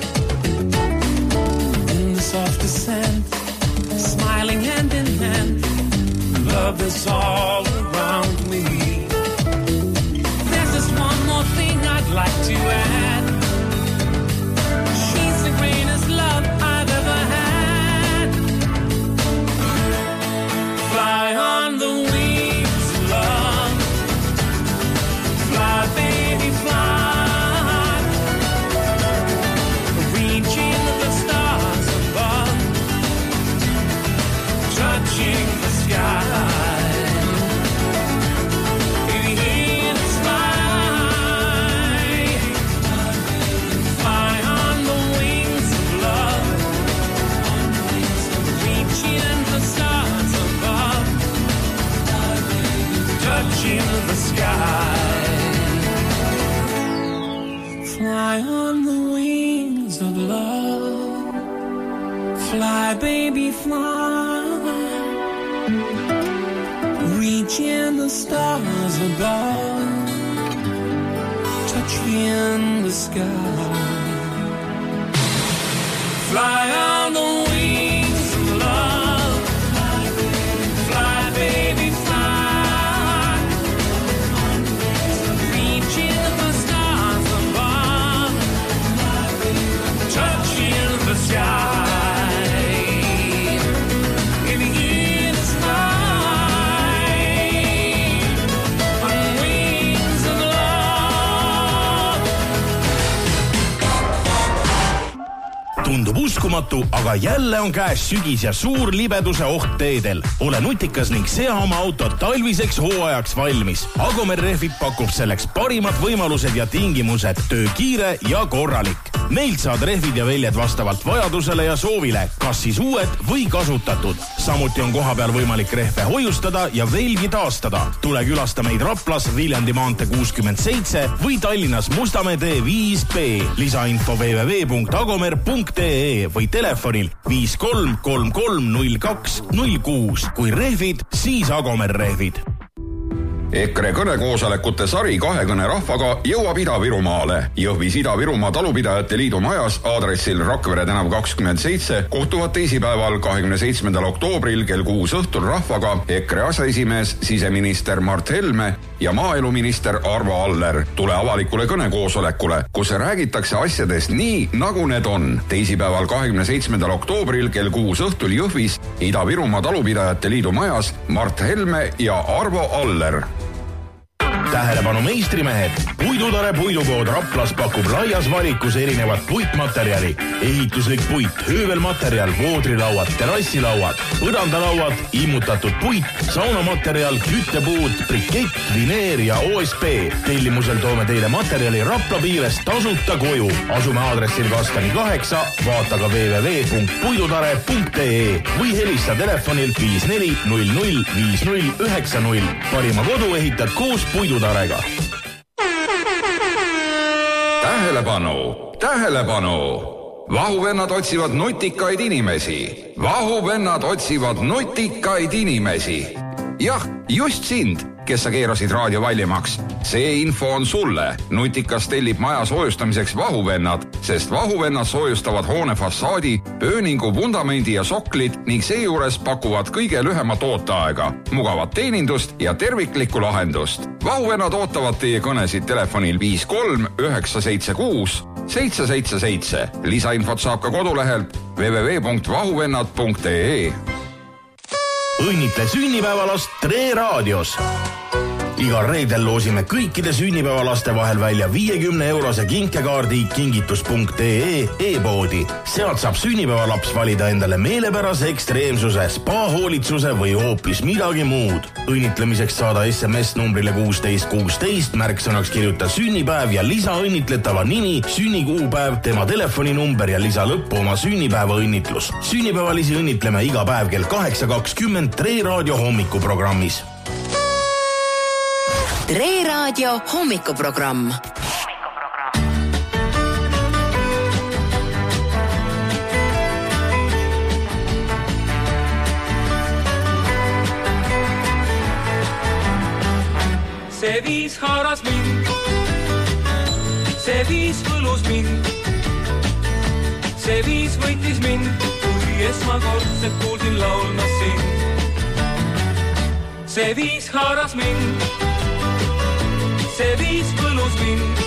Soft descent, smiling hand in hand, love is all around me. There's just one more thing I'd like to add. She's the greatest love I've ever had. Fly on the wings of love. Fly, baby, fly. Reaching the stars above. Touching the sky. Baby, in the sky. Fly on the wings of love. Reaching the stars above. Touching the sky. Fly on the wings of love. Fly, baby, fly. Reaching the stars above. Touching the sky. Fly on the wings of love. Fly, baby, fly. Reaching the stars above. Touching the sky. Tundub uskumatu, aga jälle on käes sügis ja suur libeduse oht teedel. Ole nutikas ning sea oma autot talviseks hooajaks valmis. Agomer Rehvid pakub selleks parimad võimalused ja tingimused, töö kiire ja korralik. Meilt saad rehvid ja väljed vastavalt vajadusele ja soovile, kas siis uued või kasutatud. Samuti on koha peal võimalik rehve hoiustada ja veelgi taastada. Tule külasta meid Raplas Viljandi maantee 67 või Tallinnas Mustamäe tee 5B. Lisainfo www.agomer.ee või telefonil 53330206. Kui rehvid, siis Agomer Rehvid. EKRE kõnekoosolekute sari kahekõne rahvaga jõuab Ida-Virumaale. Jõhvis Ida-Virumaa talupidajate liidu majas aadressil Rakvere tänav 27 kohtuvad teisipäeval 27. oktoobril kell 6 õhtul rahvaga EKRE aseesimees, siseminister Mart Helme ja maaeluminister Arvo Aller. Tule avalikule kõnekoosolekule, kus räägitakse asjadest nii, nagu need on. Teisipäeval 27. oktoobril kell 6 õhtul Jõhvis Ida-Virumaa talupidajate liidu majas Mart Helme ja Arvo Aller. Tähelepanu meistrimehed, Puidutare puidukood Raplas pakub laias valikus erinevat puitmaterjali. Ehituslik puit, höövelmaterjal, voodrilauad, terrassilauad, põrandalauad, immutatud puit, saunamaterjal, küttepuud, brikett, vineer ja OSP. Tellimusel toome teile materjali Rapla piires tasuta koju. Asume aadressil Kastani 8, vaata ka www.puidutare.ee või helista telefonil 5400 5090. Parima kodu ehitad koos Puidutarega. Tähelepanu! Tähelepanu! Vahuvennad otsivad nutikaid inimesi. Vahuvennad otsivad nutikaid inimesi. Jah, just sind, kes sa keerasid raadio valjemaks. See info on sulle. Nutikas tellib maja soojustamiseks vahuvennad, sest vahuvennad soojustavad hoone fassaadi, pööningu, vundamendi ja soklid ning seejuures pakuvad kõige lühemat ooteaega, mugavat teenindust ja terviklikku lahendust. Vahuvennad ootavad teie kõnesid telefonil 53 976 777. Lisainfot saab ka kodulehelt www.vahuvennad.ee. Õnnitle sünnipäevalast Tre raadios. Igal reedel loosime kõikide sünnipäevalaste vahel välja 50-eurose kinkekaardi kingitus.ee e-poodi. Sealt saab sünnipäevalaps valida endale meelepärase ekstreemsuse, spa-hoolitsuse või hoopis midagi muud. Õnnitlemiseks saada SMS numbrile 1616, märksõnaks kirjuta sünnipäev ja lisa õnnitletava nimi, sünnikuupäev, tema telefoninumber ja lisa lõppu oma sünnipäeva õnnitlus. Sünnipäevalisi õnnitleme iga päev kell 8.20 Tre Raadio hommikuprogrammis. Tre Raadio hommikuprogramm. See viis haaras mind, see viis võlus mind, see viis võitis mind, kui esmakordselt kuulsin laulmas sind. See viis haaras mind, see viis võlus mind,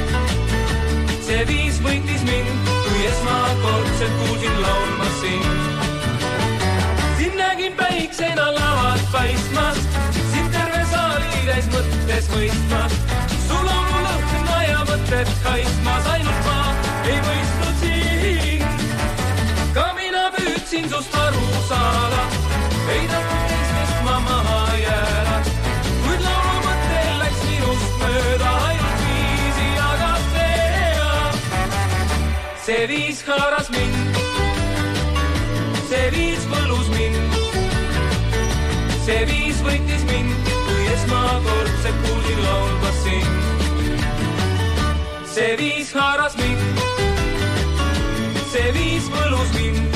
see viis võitis mind, kui esmakordselt kuulsin laulmas sind. Siin nägin päiksena lavad paistmas, siin terve saali täis mõttes mõistmas. Sul on mul õhna ja mõtted kaistmas, ainult ma ei mõistnud sind. Ka mina püüdsin sust aru saada, ei tahtnud teistest ma maha jääda. Kuid laulu mõttel läks minust mööda, ainult viisi jagab teha. See viis haaras mind, see viis võlus mind, see viis võitis mind, kui esmakordselt kuulsin laulmas sind. See viis haaras mind, see viis võlus mind,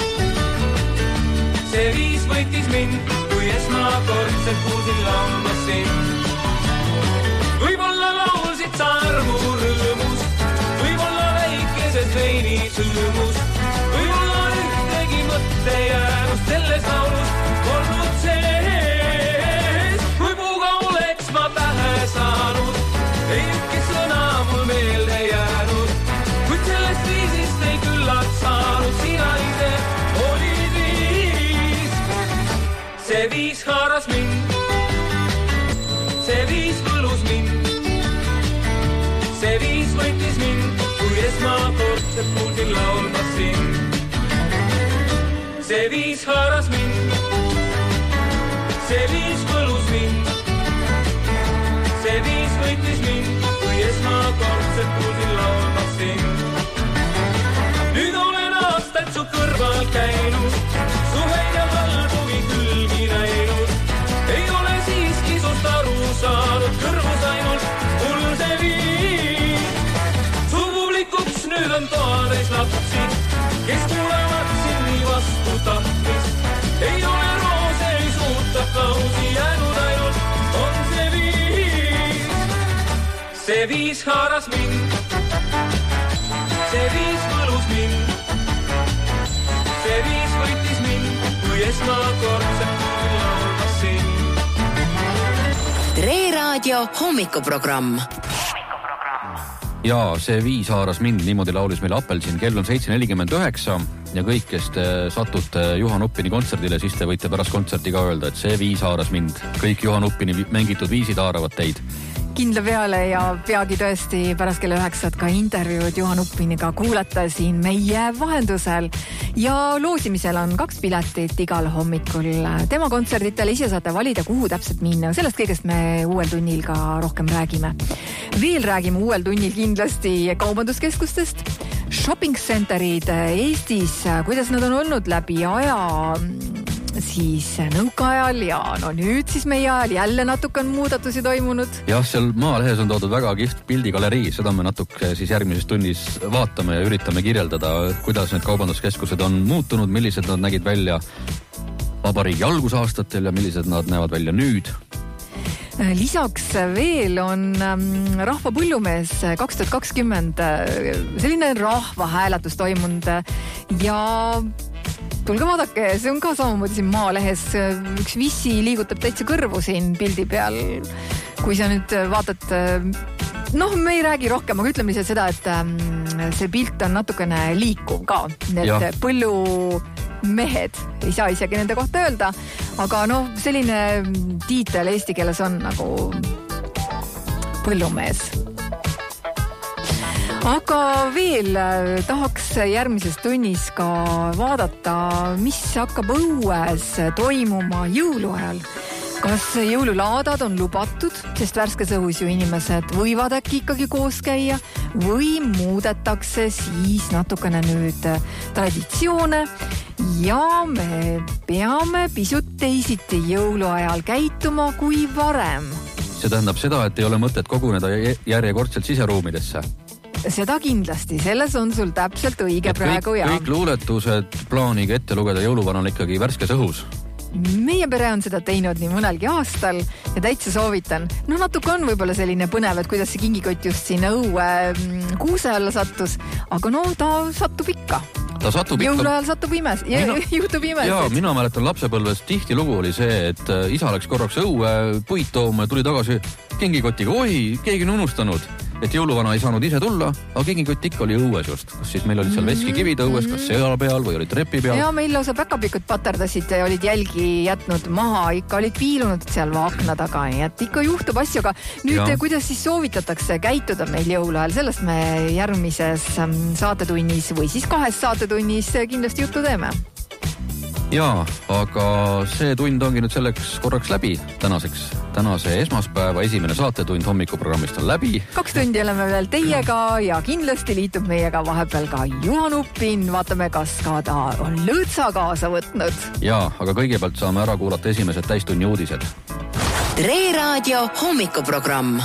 see viis võitis mind, kui esmakordselt kuulsin laulmas sind. Võib-olla laulsid sa armu rõõmus, võib-olla väikeses veini sõõmus, võib-olla ühtegi mõtte jäänust selles laulus olnud sees. Kui puuga oleks ma pähe saanud, ei ükki sõna mul meelde jäänud, kuid sellest viisist ei küllalt saanud, sina ise olid viis. See viis haaras mind, see viis võlus mind, see viis võitis mind, kui esmakordselt kuulsin laulmas sind. See viis haaras mind, see viis võlus mind, see viis võitis mind, kui esmakordselt kuulsin laulmas sind. Nüüd olen aastaid su kõrval käinud, su häid ja halbugi külgi näinud. Ei ole siiski sust aru saanud, kõrvus ainult mul see viis. Su publikuks nüüd on toades lapsi, kes tulevad sind nii vastu tahtmist. Ei ole roose, ei suuta kausi jäänud, ainult on see viis. See viis haaras mind, see viis võlus mind, see viis võitis mind, kui esmakordselt kuulsin laulmas sind. Tre Raadio hommikuprogramm. Ja see viis haaras mind, niimoodi laulis meil Apelsin. Kell on 7.49 ja kõik, kes te satute Juhan Uppini kontserdile, siis te võite pärast kontserti ka öelda, et see viis haaras mind. Kõik Juhan Uppini mängitud viisid haaravad teid. Kindla peale ja peagi tõesti pärast kella 9 ka intervjuud Juhan Uppiniga kuulata siin meie vahendusel. Ja loosimisel on 2 piletit igal hommikul tema kontserditele. Ise saate valida, kuhu täpselt minna. Sellest kõigest me uuel tunnil ka rohkem räägime. Veel räägime uuel tunnil kindlasti kaubanduskeskustest, shopping centerid Eestis, kuidas nad on olnud läbi aja siis nõukaajal ja no nüüd siis meie ajal jälle natuke on muudatusi toimunud. Jah, seal Maalehes on toodud väga kihvt pildigalerii, seda me natuke siis järgmises tunnis vaatame ja üritame kirjeldada, kuidas need kaubanduskeskused on muutunud, millised nad nägid välja vabariigi algusaastatel ja millised nad näevad välja nüüd. Lisaks veel on Rahva Põllumees 2020 selline rahvahääletus toimunud ja tulge vaadake, see on ka samamoodi siin Maalehes. Üks vissi liigutab täitsa kõrvu siin pildi peal. Kui sa nüüd vaatad, me ei räägi rohkem, aga ütleme lihtsalt seda, et see pilt on natukene liikuv ka. Need põllumehed, ei saa isegi nende kohta öelda, aga selline tiitel eesti keeles on nagu põllumees. Aga veel tahaks järgmises tunnis ka vaadata, mis hakkab õues toimuma jõuluajal. Kas jõululaadad on lubatud, sest värskes õhus ju inimesed võivad äkki ikkagi koos käia või muudetakse siis natukene nüüd traditsioone ja me peame pisut teisiti jõuluajal käituma kui varem. See tähendab seda, et ei ole mõtet koguneda järjekordselt siseruumidesse. Seda kindlasti, selles on sul täpselt õige praegu ja... Kõik luuletused plaaniga ette lugeda jõuluvanal ikkagi värskes õhus. Meie pere on seda teinud nii mõnelgi aastal ja täitsa soovitan. No natuke on võib-olla selline põnev, et kuidas see kingikott just siin õue kuuse alla sattus, aga no ta satub ikka. Jõuluajal satub imes, juhtub imes. Jaa, mina mäletan lapsepõlves tihti lugu oli see, et isa läks korraks õue puit tooma ja tuli tagasi kingikotiga. Oi, keegi on unustanud, et jõuluvana ei saanud ise tulla, aga kingikott ikka oli õues just. Kas siis meil olid seal veskikivid õues, kas seal peal või olid trepi peal? Jaa, meil lausa päkapikud paterdasid ja olid jälgi jätnud maha, ikka olid piilunud seal akna taga, nii et ikka juhtub asju, aga nüüd kuidas siis soovitatakse käituda meil jõuluajal, sellest me järgmises saatetunnis või siis 2 saatetunnis kindlasti juttu teeme. Jaa, aga see tund ongi nüüd selleks korraks läbi tänaseks. Tänase esmaspäeva esimene saatetund hommikuprogrammist on läbi. 2 tundi oleme veel teiega ja kindlasti liitub meiega vahepeal ka Juhan Uppin. Vaatame, kas ka ta on lõõtsa kaasa võtnud. Jaa, aga kõigepealt saame ära kuulata esimesed täistunni uudised. Tre Raadio hommikuprogramm.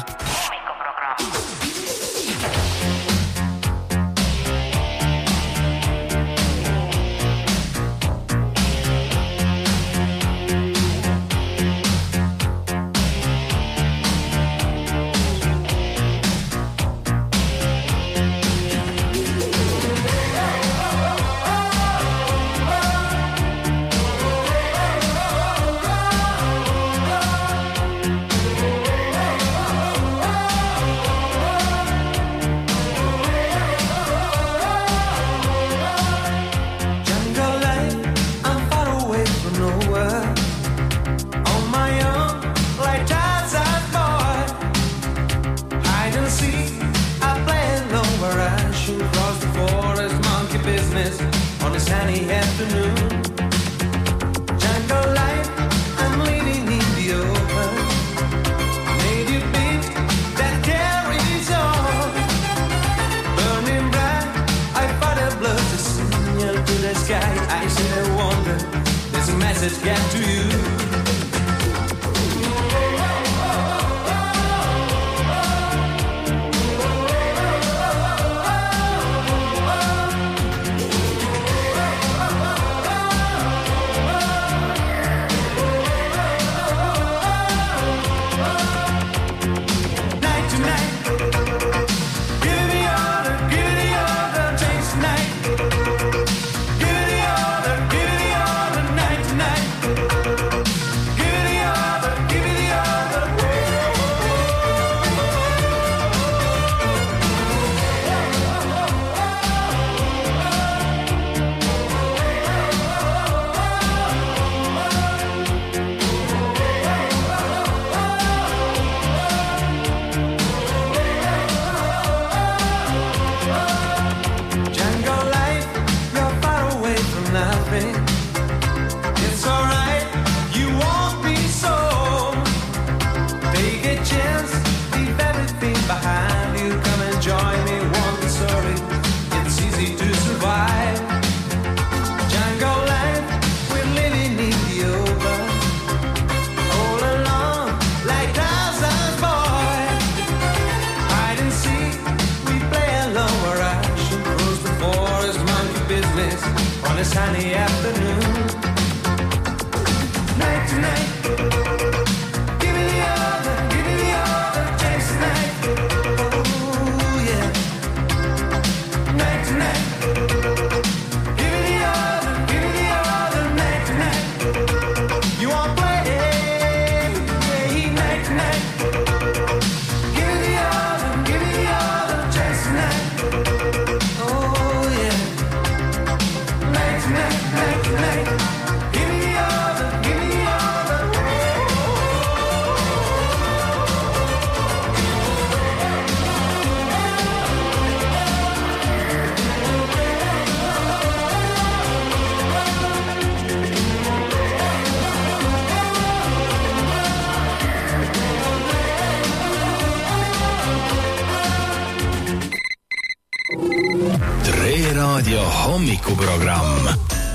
hommikuprogramm.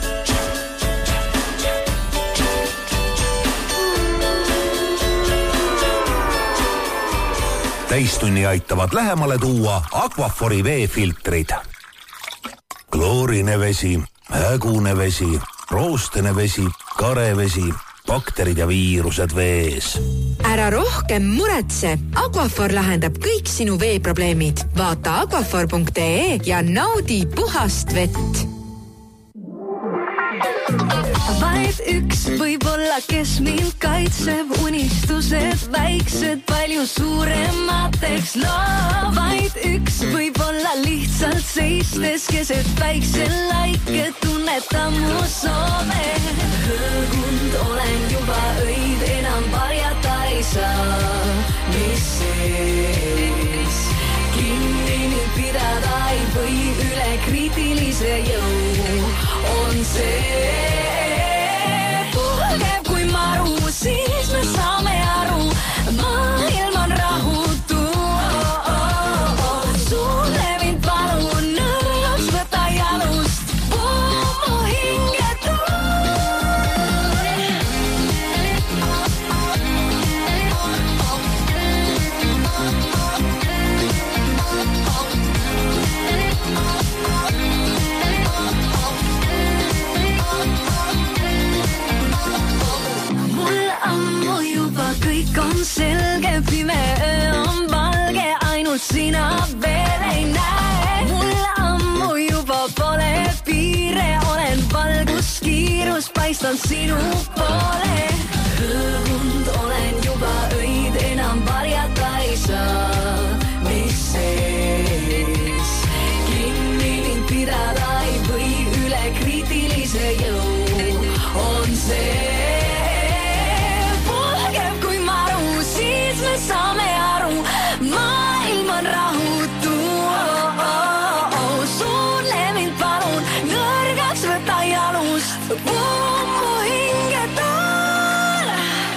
Täistunni aitavad lähemale tuua Aquafori veefiltrid. Kloorine vesi, hägune vesi, roostene vesi, karevesi, bakterid ja viirused vees. Ära rohkem muretse. Aquafor lahendab kõik sinu veeprobleemid. Vaata aquafor.ee ja naudi puhast vett. Vaid üks võib-olla, kes mind kaitseb, unistused väiksed, palju suuremateks loo. Vaid üks võib-olla lihtsalt seistes, keset väikse laike tunneta mu soove. Hõõgund olen juba öid, enam varjata ei saa, mis sees. Kinni nüüd pidada ei või, üle kriitilise jõu on see. Puhkeb kui maru, siis me saame aru, maailm on rahutu. Sulle mind palun, nõrgaks võta jalust, mu hingetu. Kõik on selge, pime öö on valge, ainult sina veel ei näe. Mul ammu juba pole piire, olen valguskiirus, paistan sinu poole. Hõõgund olen juba öid, enam varjata ei saa, mis sees. Kinni mind pidada ei või, üle kriitilise jõu on see. Siis me saame aru, maailm on rahutu. Suunle mind palun, nõrgaks võta jalust, mu hingetal.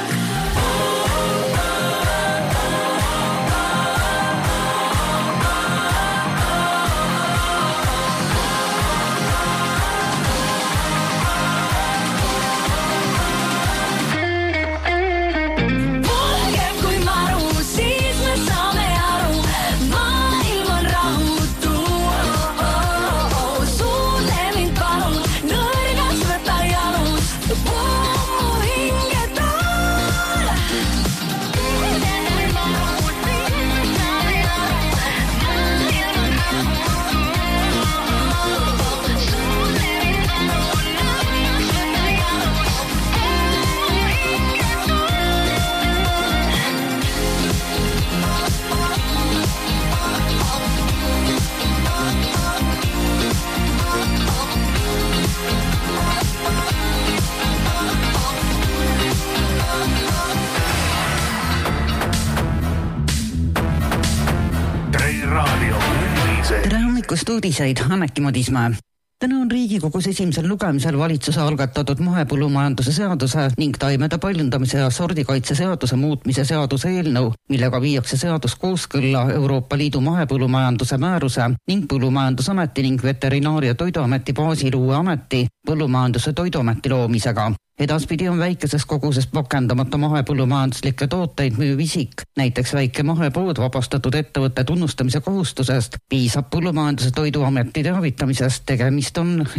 Tere hommikust uudiseid, Anneki Modismäe. Täna on Riigikogus esimesel lugemisel valitsuse algatatud mahepõllumajanduse seaduse ning taimede paljundamise ja sordikaitse seaduse muutmise seaduse eelnõu, millega viiakse seadus kooskõlla Euroopa Liidu mahepõllumajanduse määruse ning Põllumajandusameti ning Veterinaar- ja Toiduameti baasil uue ameti, Põllumajanduse Toiduameti loomisega. Edaspidi on väikeses koguses pakendamata mahepõllumajanduslikke tooteid müüv isik, näiteks väike mahepood vabastatud ettevõtte tunnustamise kohustusest, piisab Põllumajanduse Toiduameti teavitamisest, tegemist on